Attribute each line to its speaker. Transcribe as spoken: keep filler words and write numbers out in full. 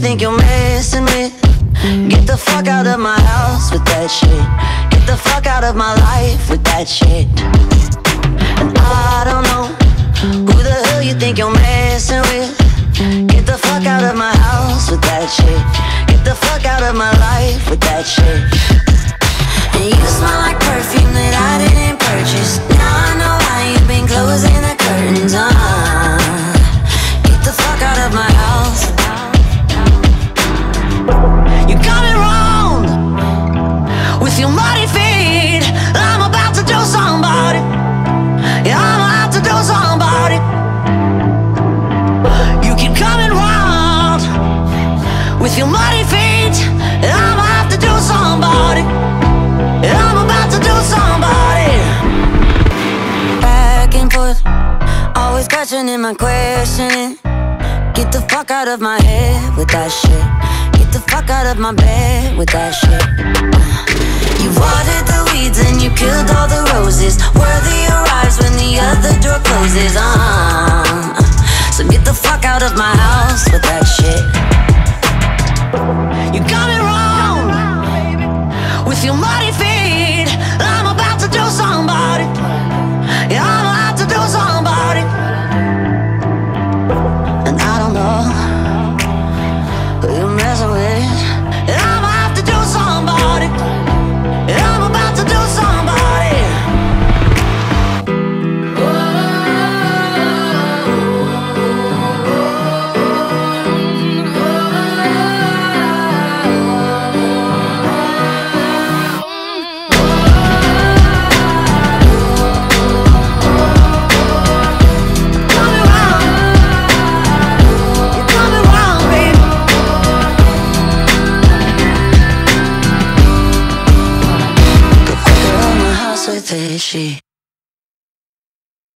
Speaker 1: think you're messing with? Get the fuck out of my house with that shit. Get the fuck out of my life with that shit. And I don't know who the hell you think you're messing with. Get the fuck out of my house with that shit. Get the fuck out of my life with that shit. And you smell like perfume that I didn't purchase. Now I know why you've been closing the curtains. uh, Get the fuck out of my house. You got me wrong with your muddy feet. I'm about to do somebody. Yeah, I'm about to do somebody. You keep coming round with your muddy feet. I'm about to do somebody. Yeah, I'm about to do somebody. Back and forth, always questioning my questioning. Get the fuck out of my head with that shit. Get the fuck out of my bed with that shit. You watered the weeds and you killed all the roses. Worthy arrives when the other door closes. uh, So get the fuck out of my house with that shit. You got me wrong with your muddy feet. I'm about to do somebody. Yeah, I'm about to do somebody. And I don't know who you're messing with. And I'm about to do somebody. And I'm about to do somebody. She